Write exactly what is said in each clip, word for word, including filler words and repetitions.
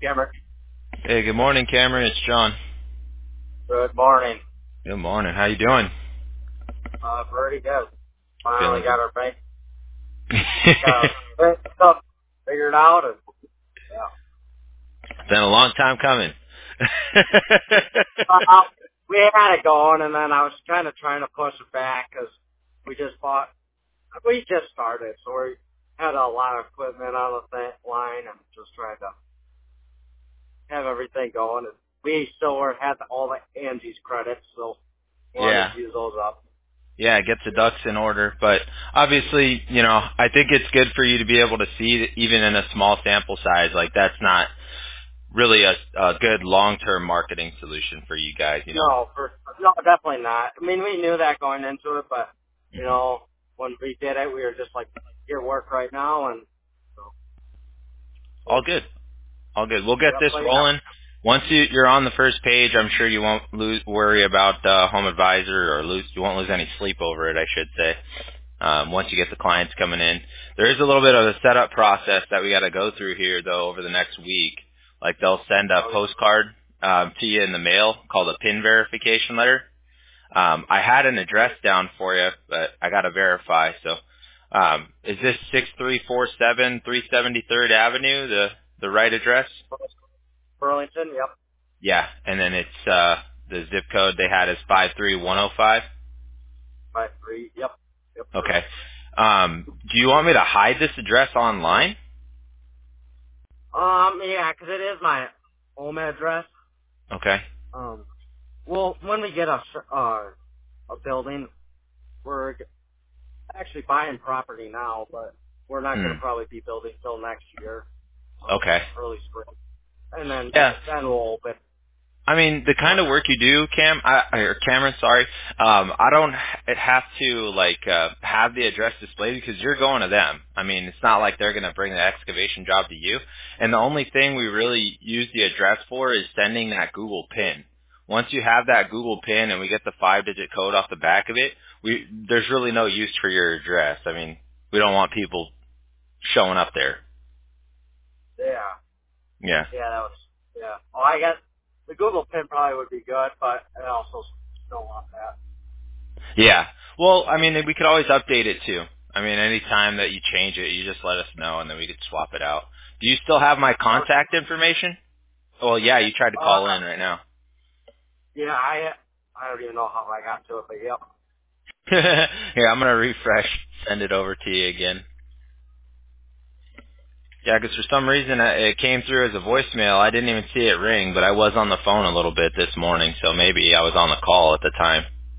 Cameron. Hey, good morning, Cameron. It's John. Good morning. Good morning. How you doing? Uh, pretty good. Finally Feeling got good. our bank, got our stuff figured out, and yeah. Been a long time coming. Uh, we had it going, and then I was kind of trying to push it back because we just bought, we just started, so we had a lot of equipment on the th- line, and just trying to have everything going. And we still were, had all the Angie's credits, so wanted yeah. to use those up. Yeah, get the ducks in order. But obviously, you know, I think it's good for you to be able to see that even in a small sample size, like that's not really a, a good long-term marketing solution for you guys, you know. No, for no, definitely not. I mean, we knew that going into it, but you hmm know, when we did it, we were just like, "Here, work right now," and so, All so good. All good. We'll get yep, this but yeah, rolling. Once you, you're on the first page, I'm sure you won't lose, worry about uh, Home Advisor or lose, you won't lose any sleep over it, I should say. Um, once you get the clients coming in, there is a little bit of a setup process that we got to go through here, though, over the next week. Like they'll send a okay, postcard um, to you in the mail called a PIN verification letter. Um, I had an address down for you, but I got to verify. So, um, is this six three four seven three seventy-third Avenue the the right address? Burlington, yep, Yeah, and then it's uh, the zip code they had is five three one zero five. five three, yep, yep, sir. Okay. Um, do you want me to hide this address online? Um, yeah, 'cause it is my home address. Okay. Um, well, when we get a sh- uh a building, we're g- actually buying property now, but we're not Hmm. going to probably be building till next year, um, Okay. early spring, and then Yeah. then we'll open. I mean, the kind of work you do, Cam, I, or Cameron, sorry, um, I don't h- have to like uh, have the address displayed because you're going to them. I mean, it's not like they're going to bring the excavation job to you. And the only thing we really use the address for is sending that Google pin. Once you have that Google pin and we get the five-digit code off the back of it, we there's really no use for your address. I mean, we don't want people showing up there. Yeah. Yeah. Yeah, that was, yeah. Oh, I guess the Google pin probably would be good, but I also don't want that. Yeah. Well, I mean, we could always update it too. I mean, any time that you change it, you just let us know, and then we could swap it out. Do you still have my Okay. contact information? Well, yeah, you tried to call Uh, in right now. yeah, I, I don't even know how I got to it, but yep. Here, I'm gonna refresh, send it over to you again. Yeah, 'cause for some reason uh, it came through as a voicemail. I didn't even see it ring, but I was on the phone a little bit this morning, so maybe I was on the call at the time.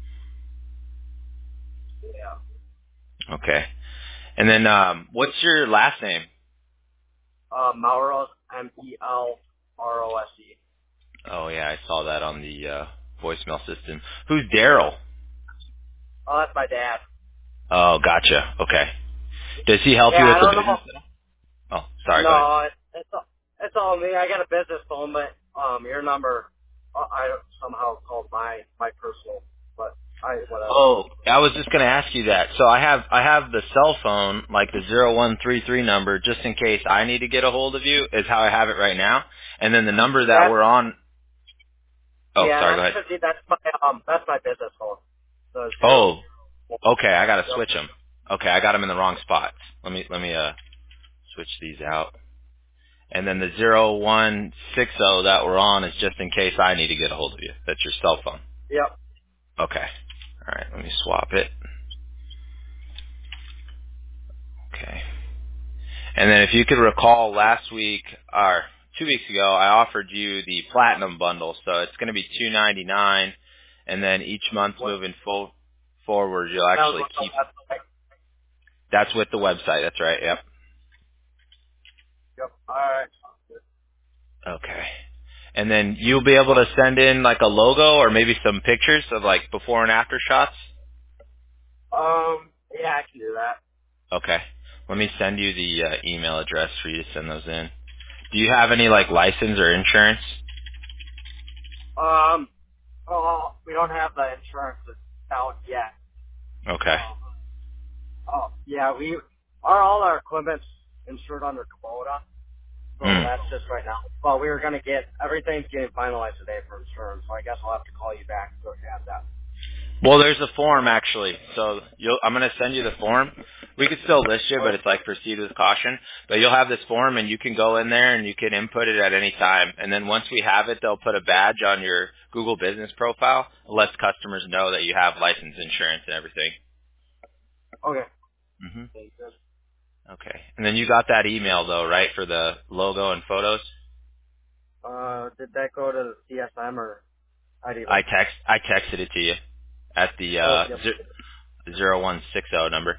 Yeah. Okay. And then, um, what's your last name? Uh, Melrose, M E L R O S E. Oh yeah, I saw that on the uh, voicemail system. Who's Daryl? Oh, that's my dad. Oh, gotcha. Okay. Does he help Yeah, you with I the don't know. business? Oh, sorry. Go ahead. No, it, it's all, it's all me. I got a business phone, but um, your number, uh, I somehow called my my personal, but I whatever. Oh, I was just going to ask you that. So I have I have the cell phone, like the zero one three three number, just in case I need to get a hold of you. Is how I have it right now. And then the number that That's we're on. Oh, yeah, sorry. Go that's ahead. 'cause that's my um that's my business phone. The zero. Oh, okay. I got to Yep. switch them. Okay, I got them in the wrong spots. Let me let me uh switch these out. And then the zero one six zero that we're on is just in case I need to get a hold of you. That's your cell phone. Yep. Okay. All right. Let me swap it. Okay. And then if you could recall last week or two weeks ago, I offered you the platinum bundle. So it's going to be two ninety-nine, and then each month What moving full forward, you'll that was actually what the keep. website. That's with the website. That's right. Yep. Yep. All right. Okay. And then you'll be able to send in like a logo or maybe some pictures of like before and after shots. Um. Yeah, I can do that. Okay. Let me send you the uh, email address for you to send those in. Do you have any like license or insurance? Um. Oh, we don't have the insurance out yet. Okay. Um. Oh, yeah. We our all our equipment's insured under Kubota. So Hmm. that's just right now. Well, we were going to get, everything's getting finalized today for insurance, so I guess I'll have to call you back to have that. Well, there's a form actually. So you'll, I'm going to send you the form. We could still list you, but it's like proceed with caution. But you'll have this form, and you can go in there and you can input it at any time. And then once we have it, they'll put a badge on your Google Business profile. It lets customers know that you have license insurance and everything. Okay. hmm Thank you. Okay. And then you got that email though, right, for the logo and photos? Uh, did that go to the C S M or I D I link? text I texted it to you at the Oh, uh yep. zero one six zero number.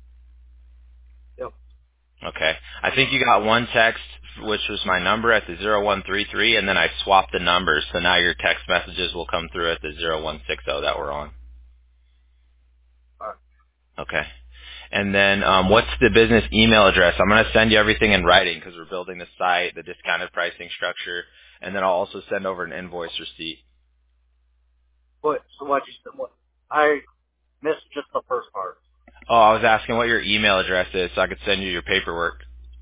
Yep. Okay. I think you got one text, which was my number at the zero one three three, and then I swapped the numbers, so now your text messages will come through at the zero one six zero that we're on. All right. Okay. And then um, what's the business email address? I'm going to send you everything in writing because we're building the site, the discounted pricing structure, and then I'll also send over an invoice receipt. What, so what you said, what, I missed just the first part. Oh, I was asking what your email address is so I could send you your paperwork.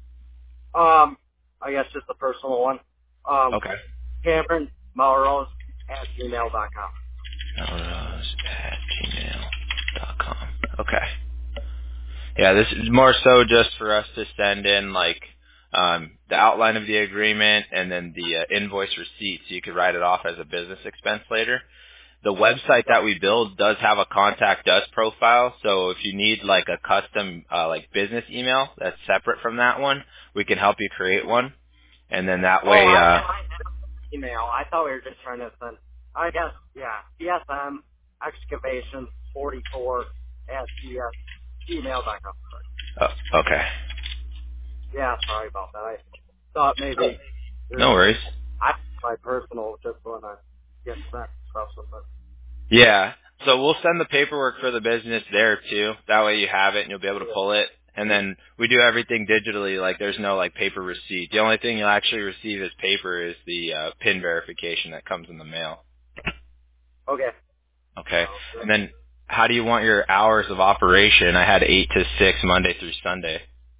Um, I guess just the personal one. Um, Okay. Cameron Melrose at gmail dot com. Melrose at gmail dot com. Okay. Yeah, this is more so just for us to send in like um, the outline of the agreement and then the uh, invoice receipt so you could write it off as a business expense later. The website Yep. that we build does have a contact us profile, so if you need like a custom uh, like business email that's separate from that one, we can help you create one, and then that Oh, way. I, Uh, I email. I thought we were just trying to send. I guess yeah. C S M excavation forty four at G S gmail dot com. oh, okay. Yeah, sorry about that. I thought maybe there's No worries. I my personal just when I get sent stuff with it. Yeah. So we'll send the paperwork for the business there too. That way you have it and you'll be able to Yeah. pull it. And then we do everything digitally. Like there's no like paper receipt. The only thing you'll actually receive as paper is the uh, PIN verification that comes in the mail. Okay. Okay. Sounds good. And then how do you want your hours of operation? I had eight to six Monday through Sunday.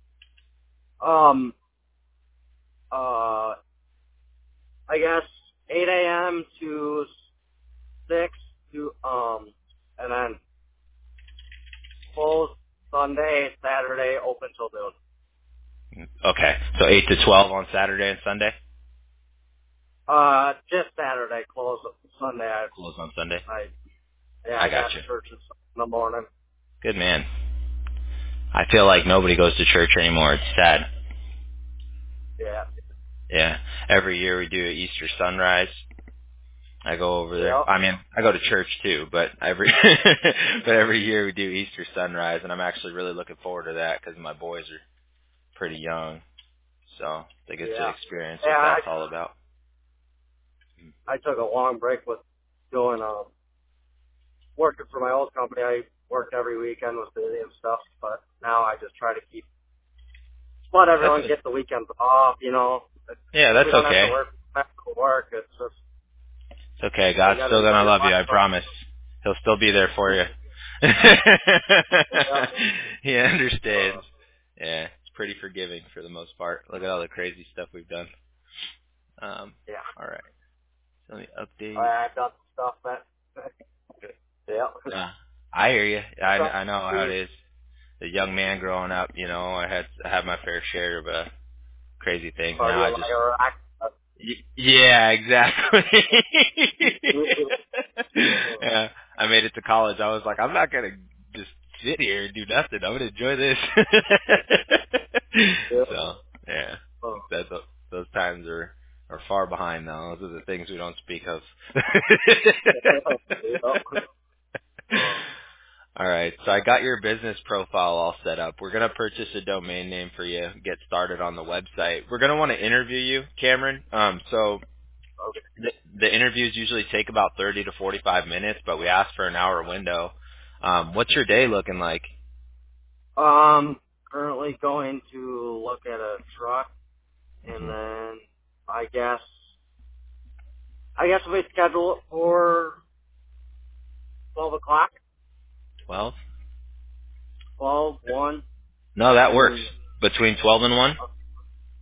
Um. Uh. I guess eight a m to six to um, and then close Sunday, Saturday, open till noon. Okay. So eight to twelve on Saturday and Sunday. Uh, just Saturday, close Sunday. I, Close on Sunday. I yeah, I I got got you. church in the morning. Good man. I feel like nobody goes to church anymore. It's sad. Yeah, Yeah. Every year we do an Easter sunrise. I go over there. yeah, I mean, I go to church too, but every but every year we do Easter sunrise, and I'm actually really looking forward to that because my boys are pretty young, so they get to yeah. experience Yeah, what I that's all about. I took a long break with doing um working for my old company. I worked every weekend with busy and stuff, but now I just try to keep let That's everyone a, get the weekends off. You know, yeah, we that's don't have to okay. work back to work. It's just It's okay. you God's got to still enjoy gonna your love you. life. I promise. He'll still be there for you. Yeah. He Uh, understands. Yeah, it's pretty forgiving for the most part. Look at all the crazy stuff we've done. Um, yeah. all right. So let me update. I've done stuff that. Yeah. Yeah, I hear you. I So, I know how it is. A young man growing up, you know, I had I had my fair share of uh, crazy things. party Now I in just, my Iraq. y- yeah, exactly. Yeah, I made it to college. I was like, I'm not gonna just sit here and do nothing. I'm gonna enjoy this. Yeah. So yeah, Oh. that those times are are far behind now. Those are the things we don't speak of. Yeah. Oh. All right, so I got your business profile all set up. We're going to purchase a domain name for you, get started on the website. We're going to want to interview you, Cameron. Um, so Okay. the, the interviews usually take about thirty to forty-five minutes, but we ask for an hour window. Um, what's your day looking like? Um, currently going to look at a truck, and hmm then I guess I guess we schedule it for twelve o'clock, Well, twelve, one, no, that works. and Between twelve and one?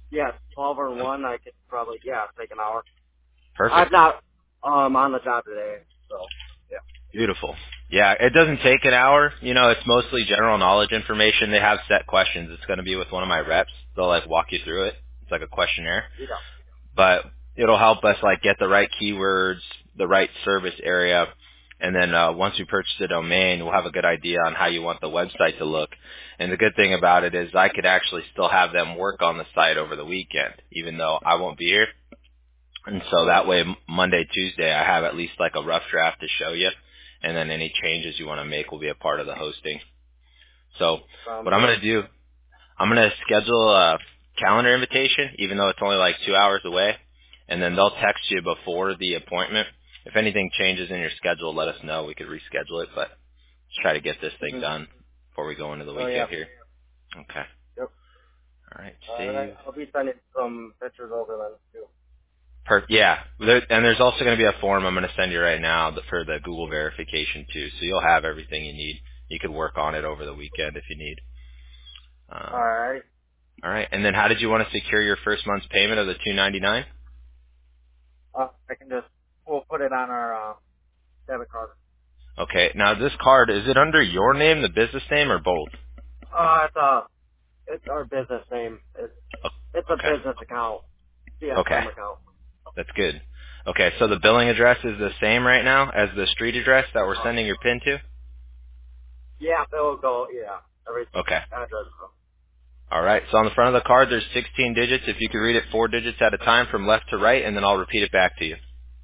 Yeah, twelve or one, I could probably, yeah, take an hour. I'm Perfect. not um on the job today, so, yeah. Beautiful. Yeah, it doesn't take an hour. You know, it's mostly general knowledge information. They have set questions. It's going to be with one of my reps. They'll like walk you through it. It's like a questionnaire. You know. But it'll help us like get the right keywords, the right service area, and then uh, once we purchase the domain, we'll have a good idea on how you want the website to look. And the good thing about it is I could actually still have them work on the site over the weekend, even though I won't be here. And so that way, M- Monday, Tuesday, I have at least like a rough draft to show you, and then any changes you want to make will be a part of the hosting. So Sounds what I'm good. going to do, I'm going to schedule a calendar invitation, even though it's only like two hours away, and then they'll text you before the appointment. If anything changes in your schedule, let us know. We could reschedule it, but let's try to get this thing Mm-hmm. done before we go into the Oh, yeah. weekend here. Okay. Yep. All right. Uh, and I, Save. I'll be sending some pictures over then, too. Per- yeah, there, and there's also going to be a form I'm going to send you right now that- for the Google verification too. So you'll have everything you need. You could work on it over the weekend if you need. All Um, right. all right. And then how did you want to secure your first month's payment of the two ninety-nine? Uh, I can just, we'll put it on our, uh, debit card. Okay. Now this card, is it under your name, the business name, or both? Uh, it's, uh, it's our business name. It's, it's O- a Okay. business account. C S Okay. M account. That's good. Okay. So the billing address is the same right now as the street address that we're Uh, sending your PIN to? yeah, it'll go, yeah. Every Okay. address. All right. So on the front of the card, there's sixteen digits. If you could read it four digits at a time from left to right, and then I'll repeat it back to you.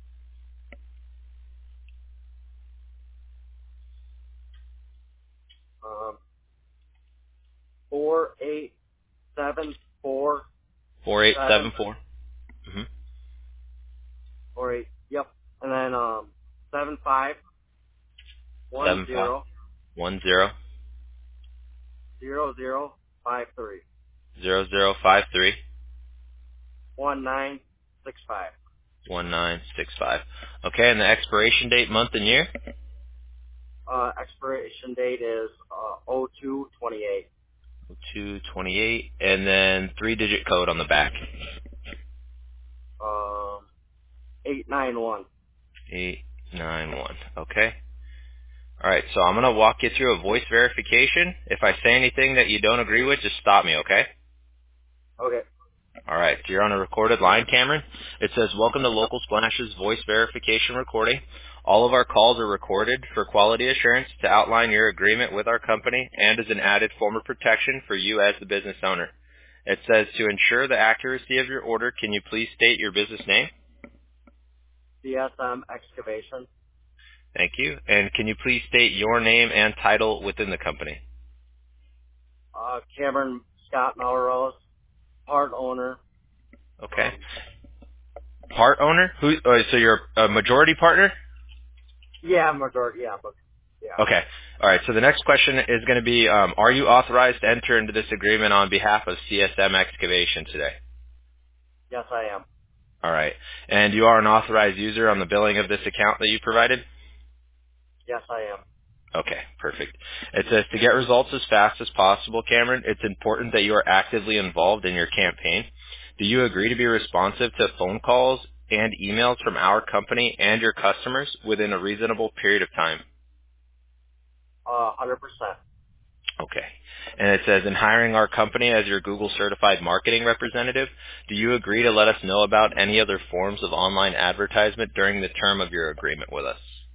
Um, four, eight, seven, four, Four eight seven, seven four. Mm-hmm. four, eight, yep. And then, um, seven, five, one, Seven five zero, one zero zero, zero, five, three, zero zero five three one, nine, six, five. one nine six five. Okay, and the expiration date, month and year. Uh, expiration date is, uh, oh two twenty-eight. Two twenty eight, and then three digit code on the back. Um, eight, nine, one. Eight nine one. Okay. All right. So I'm gonna walk you through a voice verification. If I say anything that you don't agree with, just stop me. Okay. Okay. All right, so you're on a recorded line, Cameron. It says, welcome to Yep. Local Splash's voice verification recording. All of our calls are recorded for quality assurance to outline your agreement with our company and as an added form of protection for you as the business owner. It says, to ensure the accuracy of your order, can you please state your business name? C S M excavation. Thank you. And can you please state your name and title within the company? Uh, Cameron Scott Melrose, part owner. Okay. Um, Part owner? Who? Oh, so you're a majority partner? yeah, majority, yeah, but, yeah. Okay. All right. So the next question is going to be, um, are you authorized to enter into this agreement on behalf of C S M Excavation today? Yes, I am. All right. And you are an authorized user on the billing of this account that you provided? Yes, I am. Okay, perfect. It says to get results as fast as possible, Cameron, it's important that you are actively involved in your campaign. Do you agree to be responsive to phone calls and emails from our company and your customers within a reasonable period of time? Uh, one hundred percent. Okay. And it says, in hiring our company as your Google certified marketing representative, do you agree to let us know about any other forms of online advertisement during the term of your agreement with us?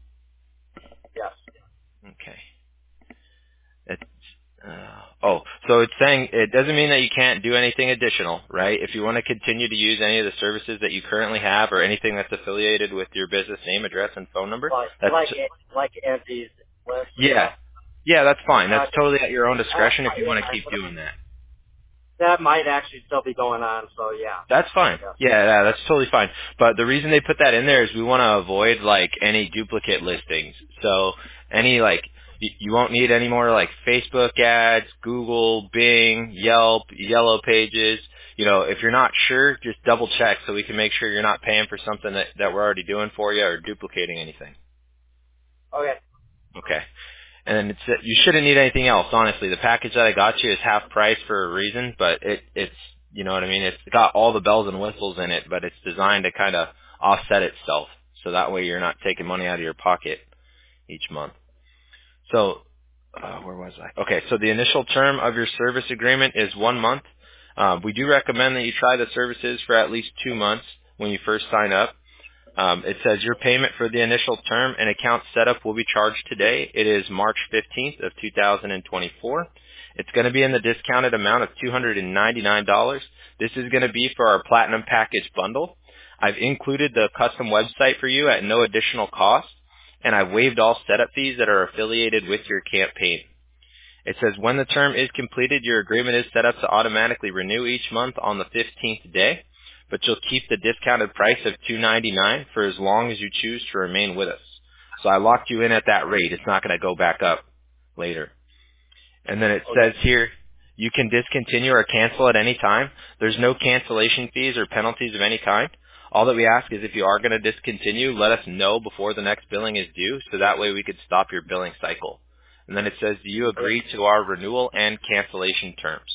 Yes. Okay. It's, uh, oh, so it's saying it doesn't mean that you can't do anything additional, right? If you want to continue to use any of the services that you currently have or anything that's affiliated with your business name, address, and phone number, Like, that's, like, like Angie's list and yeah. stuff. Yeah, that's fine. Uh, That's totally at your own uh, discretion if you want to keep yeah, doing that. that might actually still be going on, so yeah. That's fine. Yes. Yeah, yeah, that's totally fine. But the reason they put that in there is we want to avoid like any duplicate listings. So any like y- you won't need any more like Facebook ads, Google, Bing, Yelp, Yellow Pages. You know, if you're not sure, just double check so we can make sure you're not paying for something that, that we're already doing for you or duplicating anything. Okay. Okay. And then it's you shouldn't need anything else, honestly. The package that I got you is half price for a reason, but it it's You know what I mean? It's got all the bells and whistles in it, but it's designed to kind of offset itself. So that way you're not taking money out of your pocket each month. So, uh, where was I? Okay, so the initial term of your service agreement is one month. Uh, we do recommend that you try the services for at least two months when you first sign up. Um, it says your payment for the initial term and account setup will be charged today. It is March fifteenth of two thousand twenty-four. It's going to be in the discounted amount of two hundred ninety-nine dollars. This is going to be for our Platinum Package bundle. I've included the custom website for you at no additional cost, and I've waived all setup fees that are affiliated with your campaign. It says when the term is completed, your agreement is set up to automatically renew each month on the fifteenth day, but you'll keep the discounted price of two hundred ninety-nine dollars for as long as you choose to remain with us. So I locked you in at that rate. It's not going to go back up later. And then it Okay. says here, you can discontinue or cancel at any time. There's no cancellation fees or penalties of any kind. All that we ask is if you are going to discontinue, let us know before the next billing is due, so that way we could stop your billing cycle. And then it says, do you agree to our renewal and cancellation terms?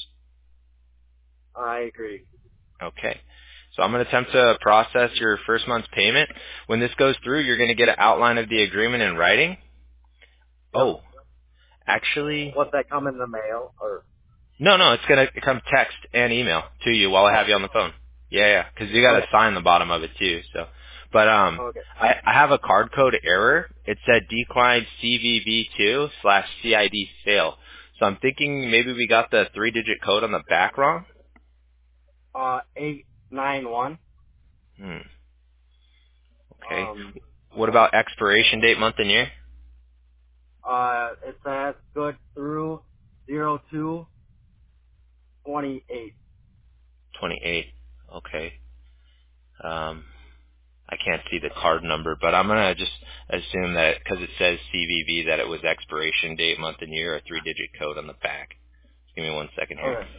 I agree. Okay. So I'm going to attempt to process your first month's payment. When this goes through, you're going to get an outline of the agreement in writing. Yep. Oh, actually, What's that come in the mail or? no, no, it's going to come text and email to you while I have you on the phone. Yeah, yeah, because you got to Okay. sign the bottom of it too. So, but um, Okay. I, I have a card code error. It said declined C V V two slash C I D fail. So I'm thinking maybe we got the three-digit code on the back wrong. Uh, eight nine one. Hmm. Okay. Um. What about expiration date, month, and year? Uh, it says good through zero two twenty eight. twenty-eight. Okay. Um, I can't see the card number, but I'm gonna just assume that because it says C V V that it was expiration date, month, and year, a three-digit code on the back. Give me one second here. Okay.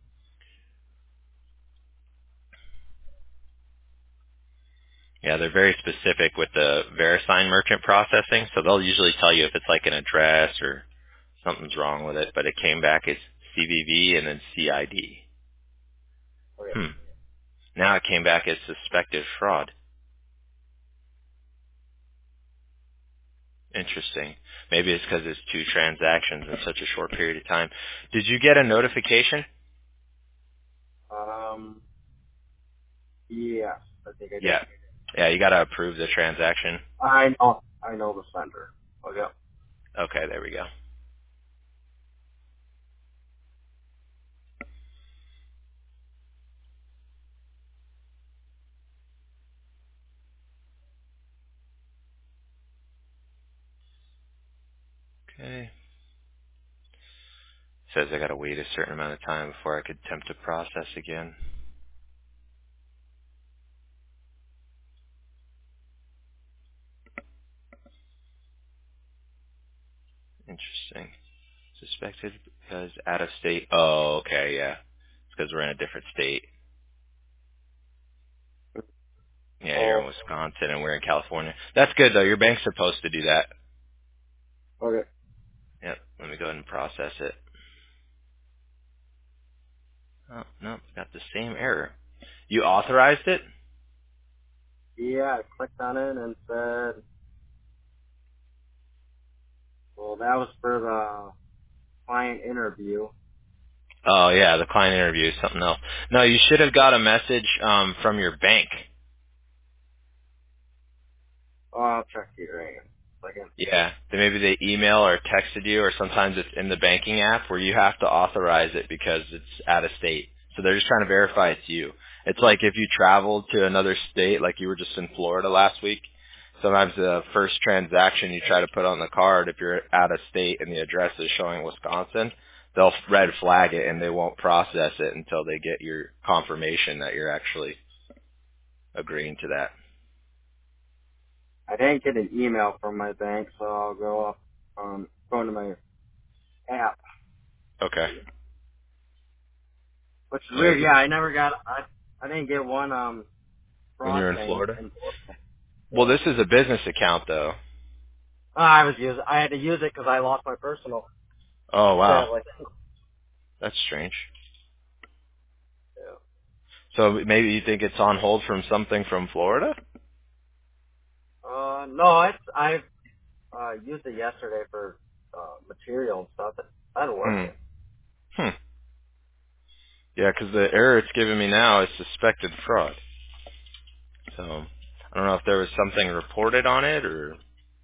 Yeah, they're very specific with the VeriSign merchant processing, so they'll usually tell you if it's like an address or something's wrong with it. But it came back as C V V and then C I D. Okay. Hmm. Now it came back as suspected fraud. Interesting. Maybe it's because it's two transactions in such a short period of time. Did you get a notification? Um. Yes, I think I did. Yeah. Yeah, you got to approve the transaction. I know. I know the sender. Okay. Okay, there we go. Okay. Says I got to wait a certain amount of time before I could attempt to process again. Interesting. Suspected because out of state. Oh, okay, yeah. It's because we're in a different state. Yeah, you're Oh. in Wisconsin and we're in California. That's good though. Your bank's supposed to do that. Okay. Yep. Let me go ahead and process it. Oh, no, got the same error. You authorized it? Yeah, I clicked on it and said, well, that was for the client interview. Oh yeah, the client interview is something else. No, you should have got a message um, from your bank. Oh, I'll check it right in a second. Yeah, then maybe they email or texted you, or sometimes it's in the banking app where you have to authorize it because it's out of state. So they're just trying to verify it's you. It's like if you traveled to another state, like you were just in Florida last week. Sometimes the first transaction you try to put on the card, if you're out of state and the address is showing Wisconsin, they'll red flag it and they won't process it until they get your confirmation that you're actually agreeing to that. I didn't get an email from my bank, so I'll go up, um, go into my app, Okay. which is Yeah. weird. Yeah, I never got, I, I didn't get one, um, When fraud you're in thing. Florida? And, Well, this is a business account though. uh, I was using, I had to use it because I lost my personal, Oh wow. sadly. That's strange. Yeah. So maybe you think it's on hold from something from Florida? Uh, no, it's I uh used it yesterday for uh material and stuff. It started Hmm. working. Hmm. Yeah, because the error it's giving me now is suspected fraud. So I don't know if there was something reported on it or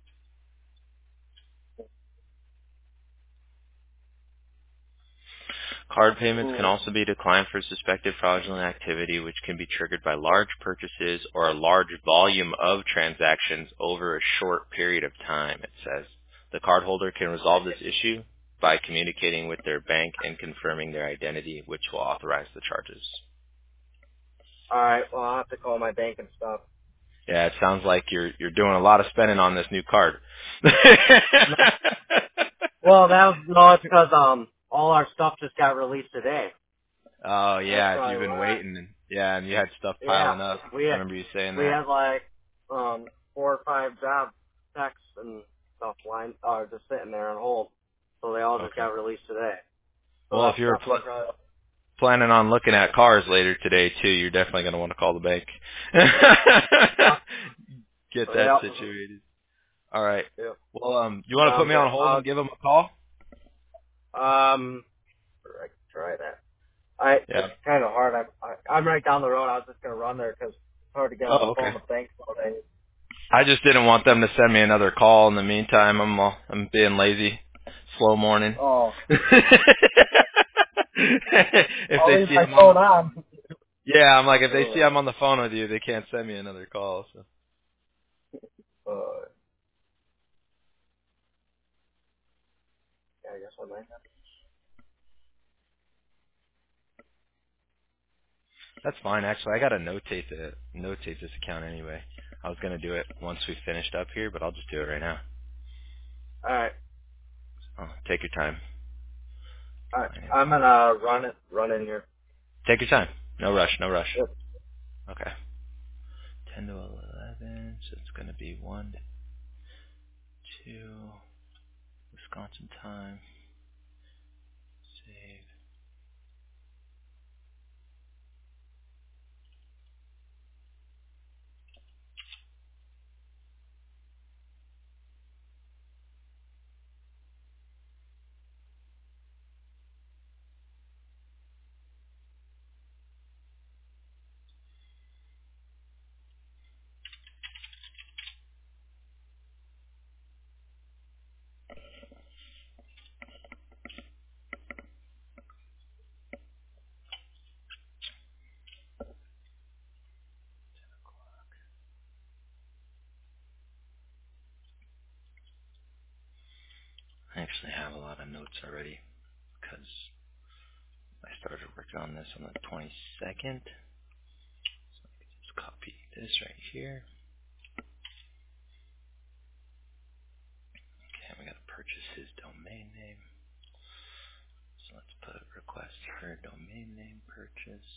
card payments can Mm. also be declined for suspected fraudulent activity, which can be triggered by large purchases or a large volume of transactions over a short period of time, it says. The cardholder can resolve this issue by communicating with their bank and confirming their identity, which will authorize the charges. All right. Well, I'll have to call my bank and stuff. Yeah, it sounds like you're you're doing a lot of spending on this new card. No, well, that was no, it's because um all our stuff just got released today. Oh That's yeah, if you've probably been why. waiting, and yeah, and you had stuff Yeah, piling up. we I had remember you saying we that. had like um four or five job texts and stuff lined, uh, just sitting there on hold. So they all just Okay. got released today. So Well, if that you're stuff pl- was uh, planning on looking at cars later today too, you're definitely going to want to call the bank. uh Get that yeah. situated. All right. Yeah. Well, um, you want to put Sounds me good. on hold Uh, and give them a call? um, I can try that. I Yeah. it's kind of hard. I, I I'm right down the road. I was just gonna run there because it's hard to get on the Oh, phone okay. with banks all day. I just didn't want them to send me another call in the meantime. I'm uh, I'm being lazy. Slow morning. Oh, If I'll they leave see my I'm on the phone on. yeah, I'm like if they see Uh, I'm on the phone with you, they can't send me another call. So uh, yeah, I guess I might have. that's fine. Actually, I got to notate the notate this account anyway. I was gonna do it once we finished up here, but I'll just do it right now. All right, Oh, take your time. all right. Finance I'm op- gonna run it, run in here. Take your time. No rush. No rush. Yep. Okay. Ten to eleven. So it's gonna be one to two. Wisconsin time. Save. I actually have a lot of notes already because I started working on this on the twenty-second. So I can just copy this right here. Okay, we gotta purchase his domain name. So let's put request for domain name purchase.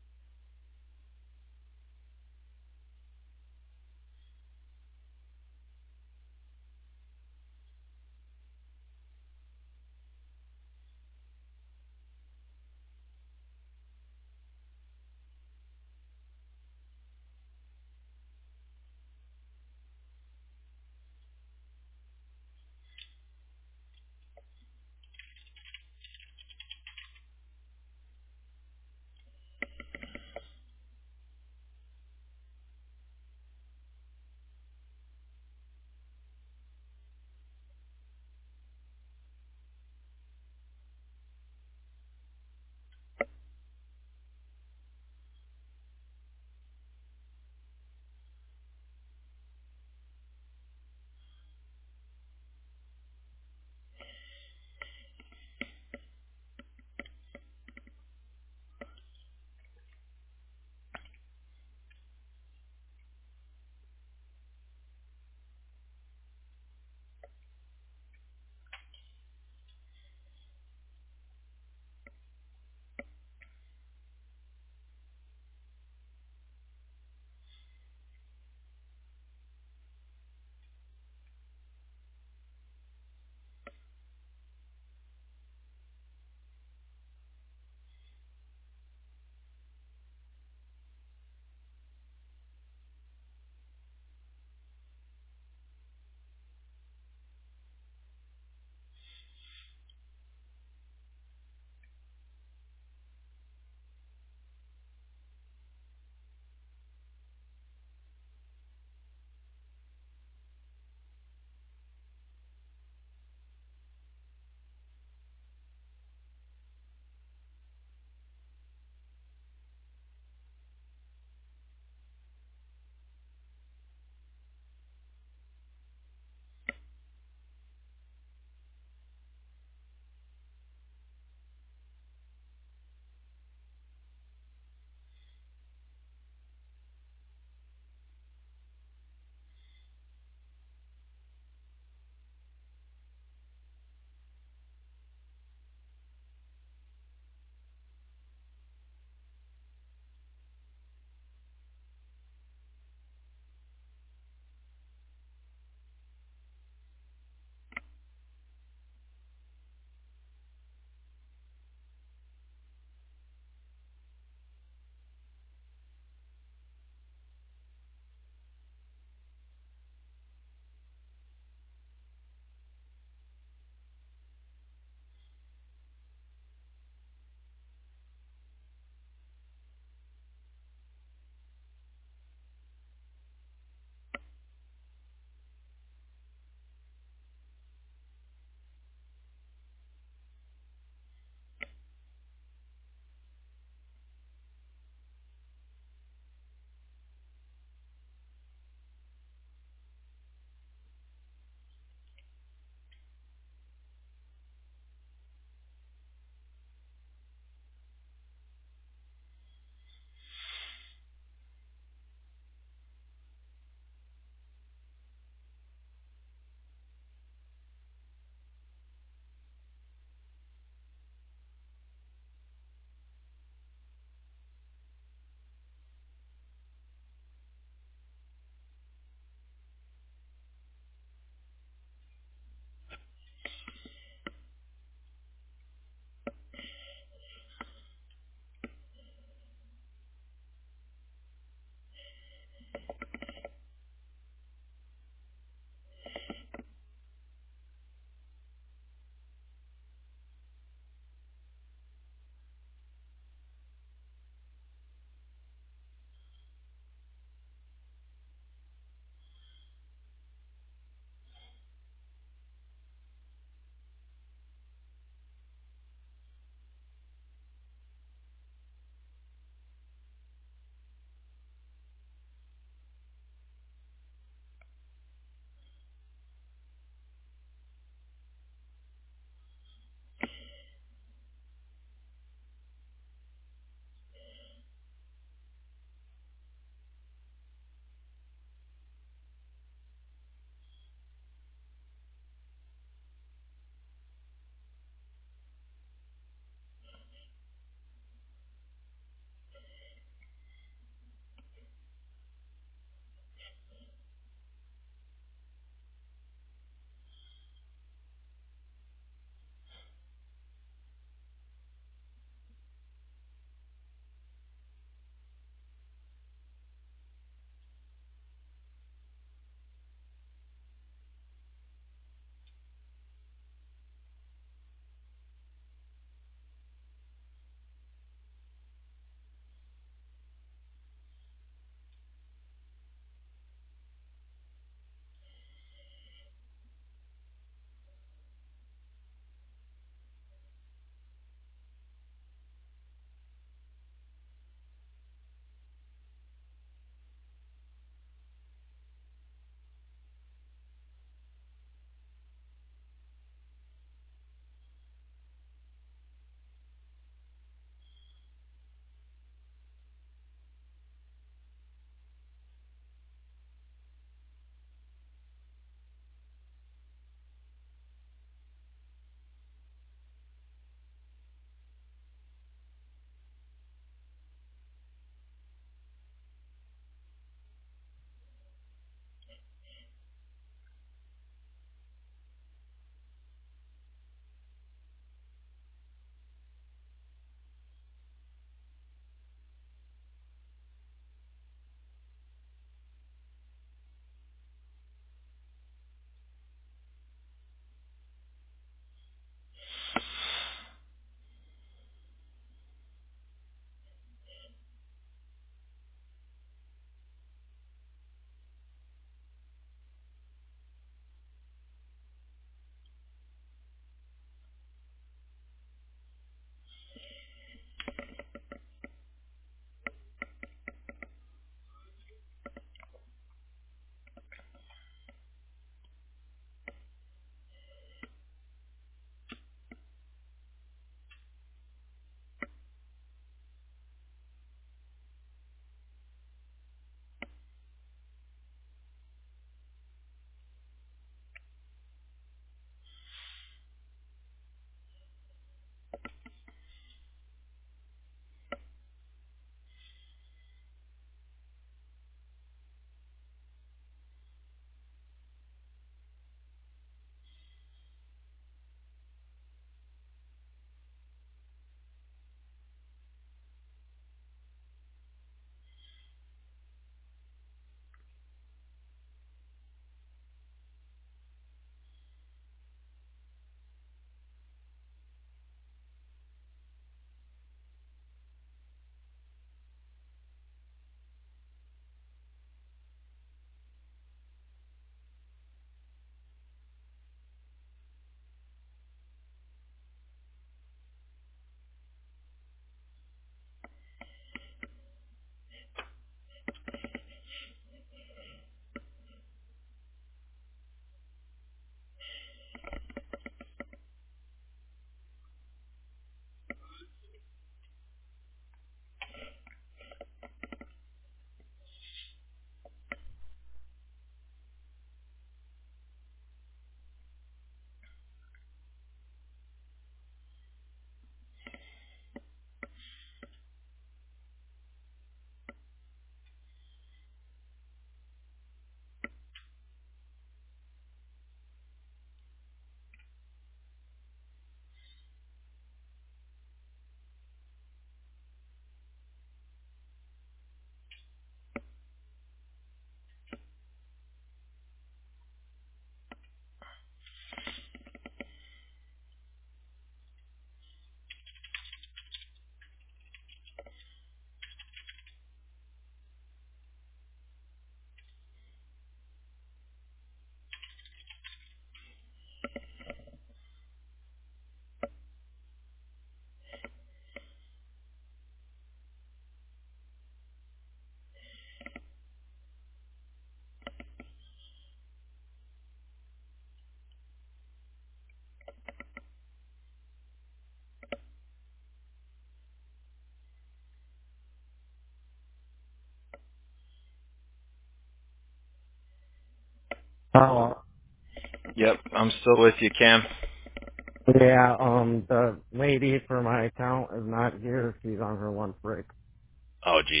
Oh, Yep, I'm still with you, Cam. yeah, um, the lady for my account is not here. She's on her lunch break. Oh, jeez.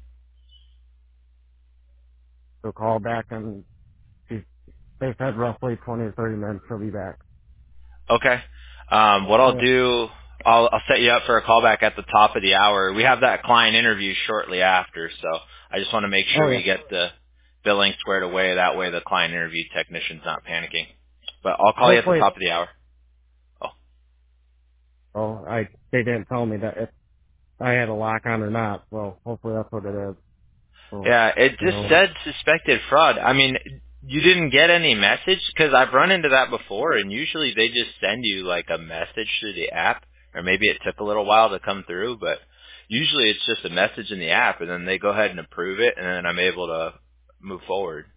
So call back and she, they said roughly twenty or thirty minutes she'll be back. Okay. Um, what I'll Yeah. do, I'll, I'll set you up for a callback at the top of the hour. We have that client interview shortly after, so I just want to make sure we Okay. get the billing squared away. That way the client interview technician's not panicking. But I'll call you at the Hopefully, top of the hour. Oh. oh, I, they didn't tell me that if I had a lock on or not. Well, hopefully that's what it is. So, Yeah, it you just know. said suspected fraud. I mean, you didn't get any message? Because I've run into that before, and usually they just send you like a message through the app, or maybe it took a little while to come through, but usually it's just a message in the app, and then they go ahead and approve it, and then I'm able to move forward.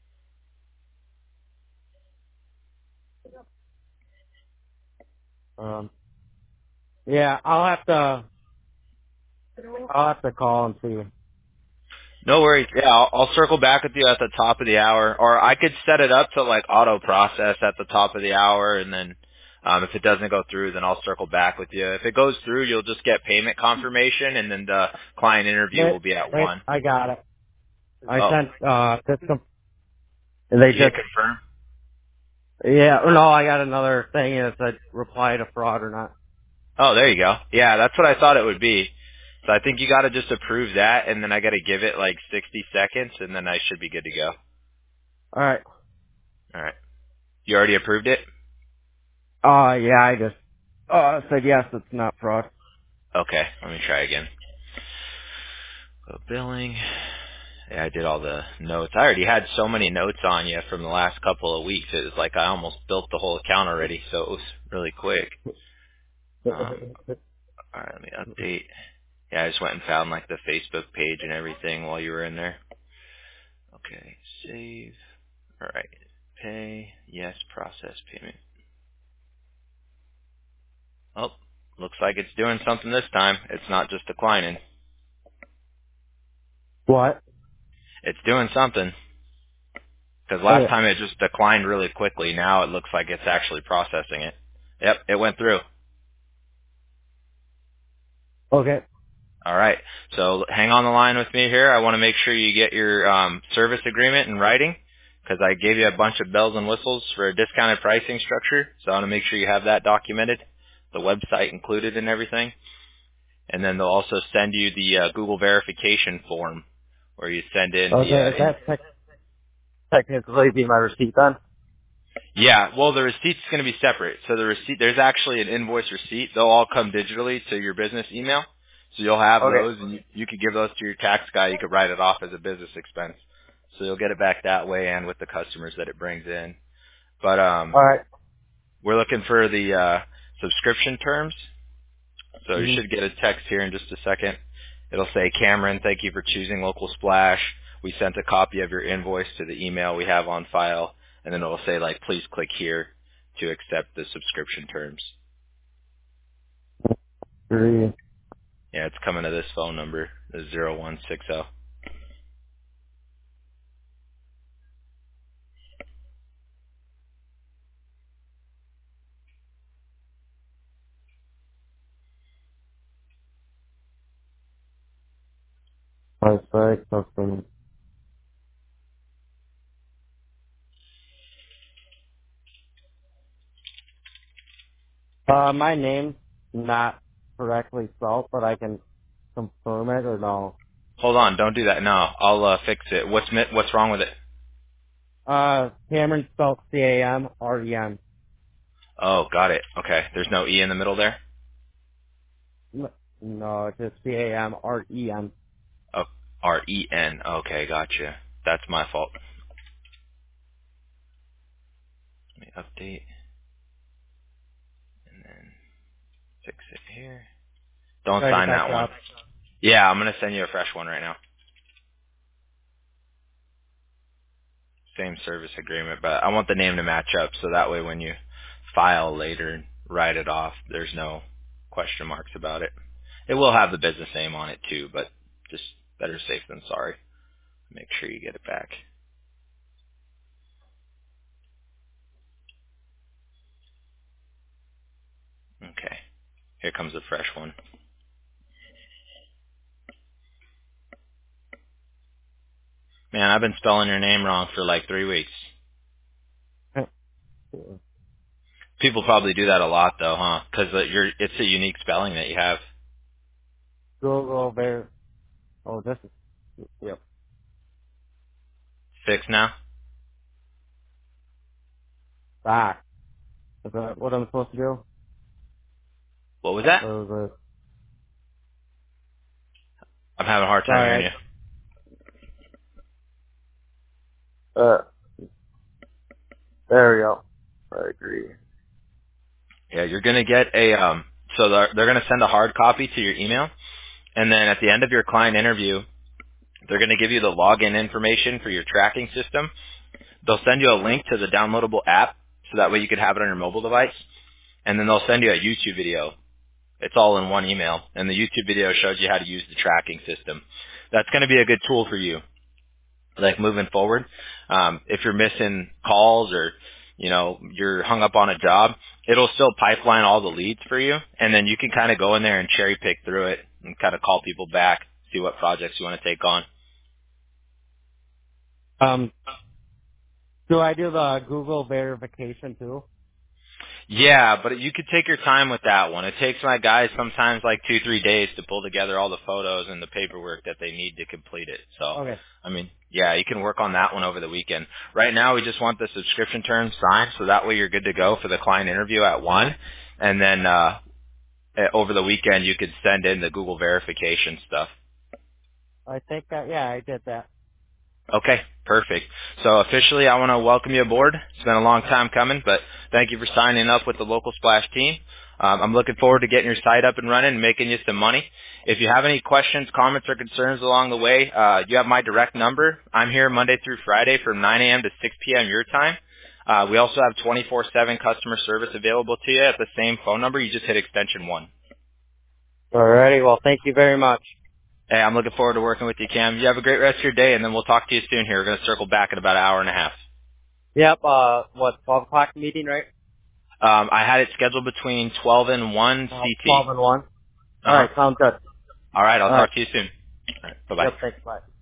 Um, yeah, I'll have to, I'll have to call and see. No worries. Yeah, I'll, I'll circle back with you at the top of the hour, or I could set it up to like auto process at the top of the hour, and then um, if it doesn't go through, then I'll circle back with you. If it goes through, you'll just get payment confirmation, and then the client interview Wait, will be at wait, one. I got it. I Oh, sent, uh, system. They you hit just, confirm? yeah, no, I got another thing and it said reply to fraud or not. Oh, there you go. Yeah, that's what I thought it would be. So I think you got to just approve that, and then I got to give it like sixty seconds, and then I should be good to go. Alright. All right. You already approved it? Uh, yeah, I just, uh, said yes, it's not fraud. Okay. Let me try again. Go billing. Yeah, I did all the notes. I already had so many notes on you from the last couple of weeks. It was like I almost built the whole account already, so it was really quick. Um, all right, let me update. Yeah, I just went and found like the Facebook page and everything while you were in there. Okay, save. All right, pay. Yes, process payment. Oh, looks like it's doing something this time. It's not just declining. What? It's doing something. Because last Okay. time it just declined really quickly. Now it looks like it's actually processing it. Yep, it went through. Okay. All right. So hang on the line with me here. I want to make sure you get your um, service agreement in writing because I gave you a bunch of bells and whistles for a discounted pricing structure. So I want to make sure you have that documented, the website included and everything. And then they'll also send you the uh, Google verification form where you send in the Okay, uh, is in- that tech technically be my receipt then? yeah, well, the receipt's going to be separate. So the receipt, there's actually an invoice receipt. They'll all come digitally to your business email. So you'll have Okay. those, and you, you could give those to your tax guy. You could write it off as a business expense. So you'll get it back that way and with the customers that it brings in. But um, Alright. we're looking for the uh, subscription terms. So you Mm-hmm. should get a text here in just a second. It'll say, Cameron, thank you for choosing Local Splash. We sent a copy of your invoice to the email we have on file. And then it'll say, like, please click here to accept the subscription terms. Three. Yeah, it's coming to this phone number, the zero one six zero. Five, six, custom. Uh, my name's not correctly spelled, but I can confirm it or no. Hold on, don't do that. No, I'll uh, fix it. What's mi- what's wrong with it? Uh, Cameron spelled C A M R E N. Oh, got it. Okay, there's no E in the middle there? No, it's just C A M R E N. Oh, R E N. Okay, gotcha. That's my fault. Let me update and then fix it here. Don't Try to get sign that that one. job. Yeah, I'm going to send you a fresh one right now. Same service agreement, but I want the name to match up so that way when you file later and write it off, there's no question marks about it. It will have the business name on it too, but just better safe than sorry. Make sure you get it back. Okay. Here comes a fresh one. Man, I've been spelling your name wrong for like three weeks. People probably do that a lot though, huh? Because uh, you're it's a unique spelling that you have. Google Ver. Oh, this is yep. Fixed now? Back. Is that what I'm supposed to do? What was that? Or was I'm having a hard it? time hearing Sorry. you. I, uh, there we go. I agree. Yeah, you're gonna get a um. So they're they're gonna send a hard copy to your email, and then at the end of your client interview, they're gonna give you the login information for your tracking system. They'll send you a link to the downloadable app, so that way you can have it on your mobile device, and then they'll send you a YouTube video. It's all in one email, and the YouTube video shows you how to use the tracking system. That's going to be a good tool for you, like moving forward. Um, if you're missing calls or, you know, you're hung up on a job, it'll still pipeline all the leads for you, and then you can kind of go in there and cherry pick through it and kind of call people back, see what projects you want to take on. Um, do I do the Google verification too? Yeah, but you could take your time with that one. It takes my guys sometimes like two, three days to pull together all the photos and the paperwork that they need to complete it. So, Okay. I mean, yeah, you can work on that one over the weekend. Right now, we just want the subscription terms signed, so that way you're good to go for the client interview at one. And then uh eh, over the weekend, you could send in the Google verification stuff. I think that, yeah, I did that. Okay, perfect. So officially, I want to welcome you aboard. It's been a long time coming, but thank you for signing up with the Local Splash team. Um, I'm looking forward to getting your site up and running and making you some money. If you have any questions, comments, or concerns along the way, uh, you have my direct number. I'm here Monday through Friday from nine a.m. to six p.m. your time. Uh, we also have twenty-four seven customer service available to you at the same phone number. You just hit extension one. Alrighty, well, thank you very much. Hey, I'm looking forward to working with you, Cam. You have a great rest of your day, and then we'll talk to you soon here. We're going to circle back in about an hour and a half. Yep, uh, what, twelve o'clock meeting, right? Um, I had it scheduled between twelve and one Uh, C T. twelve and one. Uh-huh. Alright, sounds good. All right, I'll Alright. talk to you soon. All right, bye-bye. Yep, thanks, bye.